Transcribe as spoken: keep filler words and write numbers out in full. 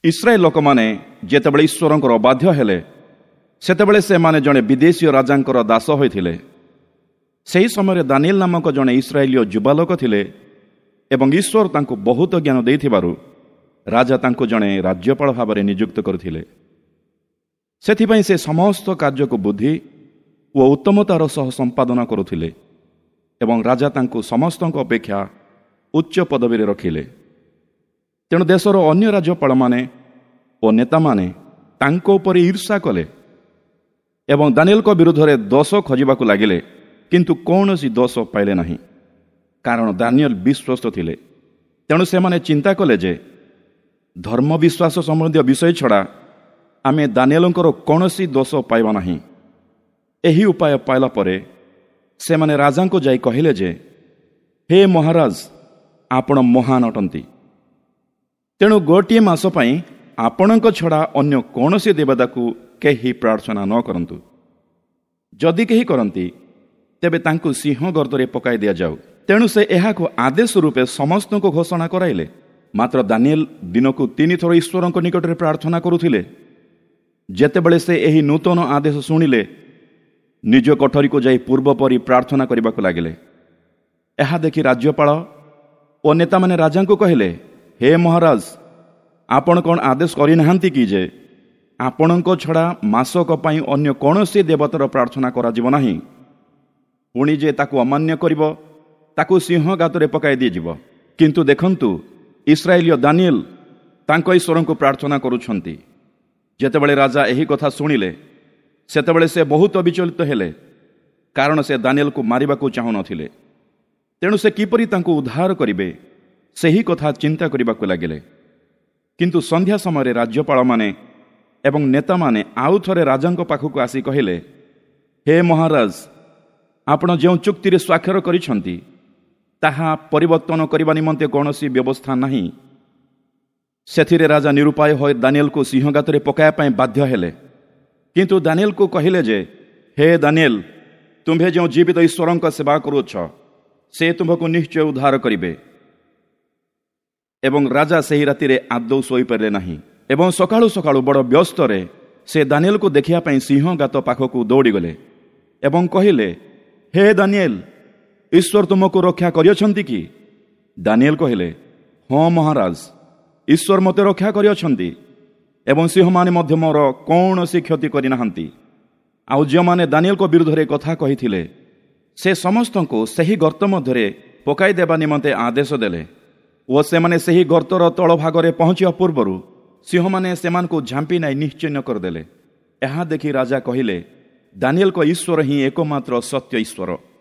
Israel ଲୋକମାନେ ଯେତେବେଳେ ଈଶ୍ୱରଙ୍କର ଅବାଧ୍ୟ ହେଲେ, ସେତେବେଳେ ସେମାନେ ଜଣେ ବିଦେଶୀୟ ରାଜାଙ୍କର ଦାସ ହୋଇଥିଲେ। ସେହି ସମୟରେ ଦାନିଏଲ ନାମକ ଜଣେ ଇସ୍ରାଏଲୀୟ ଯୁବାଲୋକ ଥିଲେ ଏବଂ ଈଶ୍ୱର ତାଙ୍କୁ ବହୁତ ଜ୍ଞାନ ଦେଇଥିବାରୁ ରାଜା ତାଙ୍କୁ ଜଣେ ରାଜ୍ୟପାଳ ଭାବରେ ନିଯୁକ୍ତ କରିଥିଲେ। ସେଥିପାଇଁ ସେ ସମସ୍ତ କାର୍ଯ୍ୟକୁ ବୁଦ୍ଧି ଓ ଉତ୍ତମତାର ସହ ସମ୍ପାଦନ କରୁଥିଲେ ଏବଂ ରାଜା ତାଙ୍କୁ ସମସ୍ତଙ୍କ ଅପେକ୍ଷା ଉଚ୍ଚ ପଦବୀରେ ରଖିଲେ। ତେଣୁ ଦେଶର ଅନ୍ୟ ରାଜ୍ୟପାଳମାନେ ଓ ନେତାମାନେ ତାଙ୍କ ଉପରେ ଈର୍ଷା କଲେ ଏବଂ ଦାନିଏଲଙ୍କ ବିରୁଦ୍ଧରେ ଦୋଷ ଖୋଜିବାକୁ ଲାଗିଲେ, କିନ୍ତୁ କୌଣସି ଦୋଷ ପାଇଲେ ନାହିଁ, କାରଣ ଦାନିଏଲ ବିଶ୍ୱସ୍ତ ଥିଲେ। ତେଣୁ ସେମାନେ ଚିନ୍ତା କଲେ ଯେ ଧର୍ମ ବିଶ୍ୱାସ ସମ୍ବନ୍ଧୀୟ ବିଷୟ ଛଡ଼ା ଆମେ ଦାନିଏଲଙ୍କର କୌଣସି ଦୋଷ ପାଇବା ନାହିଁ। ଏହି ଉପାୟ ପାଇଲା ପରେ ସେମାନେ ରାଜାଙ୍କୁ ଯାଇ କହିଲେ ଯେ, ହେ ମହାରାଜ, ଆପଣ ମହାନ ଅଟନ୍ତି। ତେଣୁ ଗୋଟିଏ ମାସ ପାଇଁ ଆପଣଙ୍କ ଛଡ଼ା ଅନ୍ୟ କୌଣସି ଦେବତାକୁ କେହି ପ୍ରାର୍ଥନା ନ କରନ୍ତୁ। ଯଦି କେହି କରନ୍ତି ତେବେ ତାଙ୍କୁ ସିଂହ ଗର୍ଦ୍ଦରେ ପକାଇ ଦିଆଯାଉ। ତେଣୁ ସେ ଏହାକୁ ଆଦେଶ ରୂପେ ସମସ୍ତଙ୍କୁ ଘୋଷଣା କରାଇଲେ। ମାତ୍ର ଦାନିଏଲ ଦିନକୁ ତିନିଥର ଈଶ୍ୱରଙ୍କ ନିକଟରେ ପ୍ରାର୍ଥନା କରୁଥିଲେ। ଯେତେବେଳେ ସେ ଏହି ନୂତନ ଆଦେଶ ଶୁଣିଲେ, ନିଜ କୋଠରୀକୁ ଯାଇ ପୂର୍ବ ପରି ପ୍ରାର୍ଥନା କରିବାକୁ ଲାଗିଲେ। ଏହା ଦେଖି ରାଜ୍ୟପାଳ ଓ ନେତାମାନେ ରାଜାଙ୍କୁ କହିଲେ, ହେ ମହାରାଜ, ଆପଣ କ'ଣ ଆଦେଶ କରିନାହାନ୍ତି କି ଯେ ଆପଣଙ୍କ ଛଡ଼ା ମାସକ ପାଇଁ ଅନ୍ୟ କୌଣସି ଦେବତାର ପ୍ରାର୍ଥନା କରାଯିବ ନାହିଁ? ପୁଣି ଯେ ତାକୁ ଅମାନ୍ୟ କରିବ ତାକୁ ସିଂହ ଗାତରେ ପକାଇ ଦିଆଯିବ। କିନ୍ତୁ ଦେଖନ୍ତୁ, ଇସ୍ରାଏଲୀୟ ଦାନିଏଲ ତାଙ୍କ ଈଶ୍ୱରଙ୍କୁ ପ୍ରାର୍ଥନା କରୁଛନ୍ତି। ଯେତେବେଳେ ରାଜା ଏହି କଥା ଶୁଣିଲେ, ସେତେବେଳେ ସେ ବହୁତ ବିଚଳିତ ହେଲେ, କାରଣ ସେ ଦାନିଏଲକୁ ମାରିବାକୁ ଚାହୁଁନଥିଲେ। ତେଣୁ ସେ କିପରି ତାଙ୍କୁ ଉଦ୍ଧାର କରିବେ ସେହି କଥା ଚିନ୍ତା କରିବାକୁ ଲାଗିଲେ। କିନ୍ତୁ ସନ୍ଧ୍ୟା ସମୟରେ ରାଜ୍ୟପାଳମାନେ ଏବଂ ନେତାମାନେ ଆଉ ଥରେ ରାଜାଙ୍କ ପାଖକୁ ଆସି କହିଲେ, ହେ ମହାରାଜ, ଆପଣ ଯେଉଁ ଚୁକ୍ତିରେ ସ୍ୱାକ୍ଷର କରିଛନ୍ତି ତାହା ପରିବର୍ତ୍ତନ କରିବା ନିମନ୍ତେ କୌଣସି ବ୍ୟବସ୍ଥା ନାହିଁ। ସେଥିରେ ରାଜା ନିରୁପାୟ ହୋଇ ଦାନିଏଲକୁ ସିଂହଗାତରେ ପକାଇବା ପାଇଁ ବାଧ୍ୟ ହେଲେ। କିନ୍ତୁ ଦାନିଏଲକୁ କହିଲେ ଯେ, ହେ ଦାନିଏଲ, ତୁମ୍ଭେ ଯେଉଁ ଜୀବିତ ଈଶ୍ୱରଙ୍କ ସେବା କରୁଅଛ, ସେ ତୁମ୍ଭକୁ ନିଶ୍ଚୟ ଉଦ୍ଧାର କରିବେ। ଏବଂ ରାଜା ସେହି ରାତିରେ ଆଦୌ ଶୋଇପାରିଲେ ନାହିଁ ଏବଂ ସକାଳୁ ସକାଳୁ ବଡ଼ ବ୍ୟସ୍ତରେ ସେ ଦାନିଏଲକୁ ଦେଖିବା ପାଇଁ ସିଂହଗାତ ପାଖକୁ ଦୌଡ଼ିଗଲେ ଏବଂ କହିଲେ, ହେ ଦାନିଏଲ, ଈଶ୍ୱର ତୁମକୁ ରକ୍ଷା କରିଅଛନ୍ତି କି? ଦାନିଏଲ କହିଲେ, ହଁ ମହାରାଜ, ଈଶ୍ୱର ମୋତେ ରକ୍ଷା କରିଅଛନ୍ତି ଏବଂ ସିଂହମାନେ ମଧ୍ୟ ମୋର କୌଣସି କ୍ଷତି କରିନାହାନ୍ତି। ଆଉ ଯେଉଁମାନେ ଦାନିଏଲଙ୍କ ବିରୁଦ୍ଧରେ କଥା କହିଥିଲେ, ସେ ସମସ୍ତଙ୍କୁ ସେହି ଗର୍ତ୍ତ ମଧ୍ୟରେ ପକାଇ ଦେବା ନିମନ୍ତେ ଆଦେଶ ଦେଲେ ଓ ସେମାନେ ସେହି ଗର୍ତ୍ତର ତଳ ଭାଗରେ ପହଞ୍ଚିବା ପୂର୍ବରୁ ସିଂହମାନେ ସେମାନଙ୍କୁ ଝାମ୍ପି ନେଇ ନିଶ୍ଚିହ୍ନ କରିଦେଲେ। ଏହା ଦେଖି ରାଜା କହିଲେ, ଦାନିଏଲଙ୍କ ଈଶ୍ୱର ହିଁ ଏକମାତ୍ର ସତ୍ୟ ଈଶ୍ୱର।